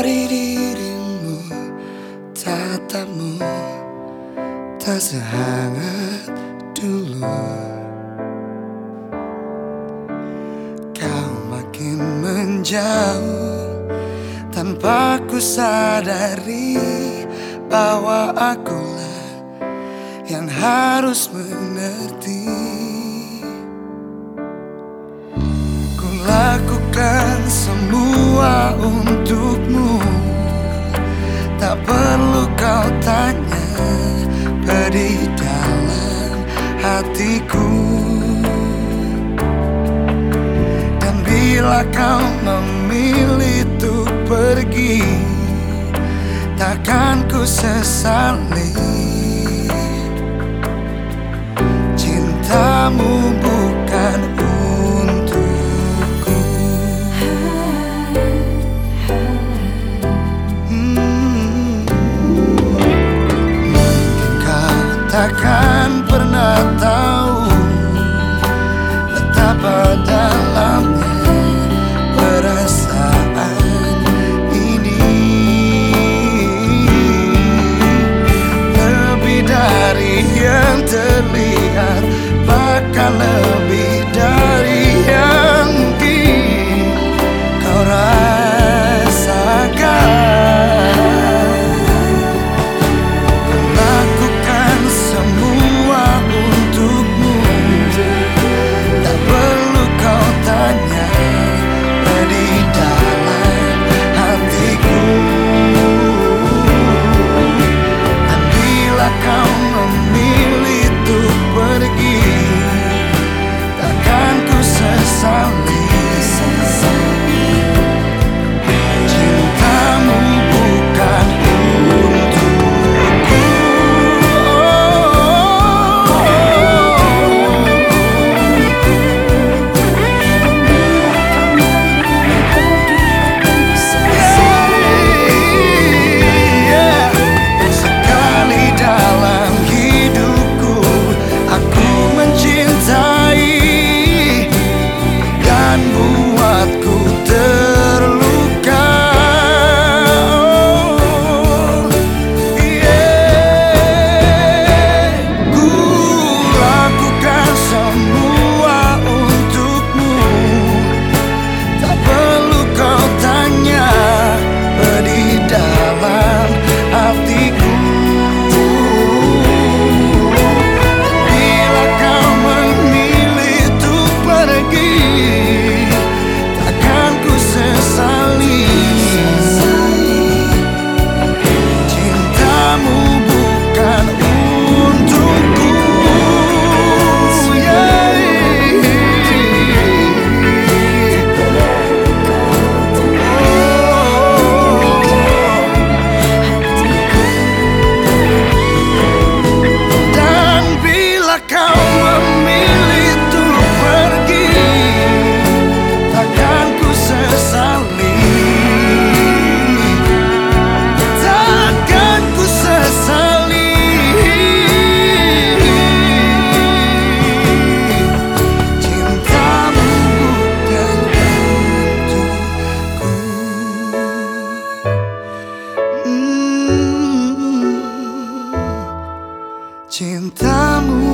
dari dirimu, tatapmu tak sehangat dulu. Kau makin menjauh tanpa ku sadari bahwa akulah yang harus mengerti. Ku lakukan semua untukmu, tak perlu kau tanya pedih dalam hatiku. Dan bila kau memilih untuk pergi, takkan ku sesali. Cintamu bukan untukku. Mungkin kau takkan pernah tahu betapa dalamnya perasaan ini. Lebih dari yang terlihat, bahkan lebih dari yang mungkin kau rasakan. Lakukan semua untukmu, tak perlu kau tanya pedih dalam hatiku. Dan bila kau memilih untuk pergi, takkan ku sesali. Cintamu bukan untukku. Sekali dalam hidupku aku mencintai dan buatku terluka. Ku lakukan semua untukmu, tak perlu kau tanya pedih dalam hatiku. Bila kau memilih untuk pergi, takkan ku sesali. Cintamu bukan untukku. Dan bila kau memilih untuk pergi, takkan ku sesali. Takkan ku sesali. Cintamu bukan untukku. Cintamu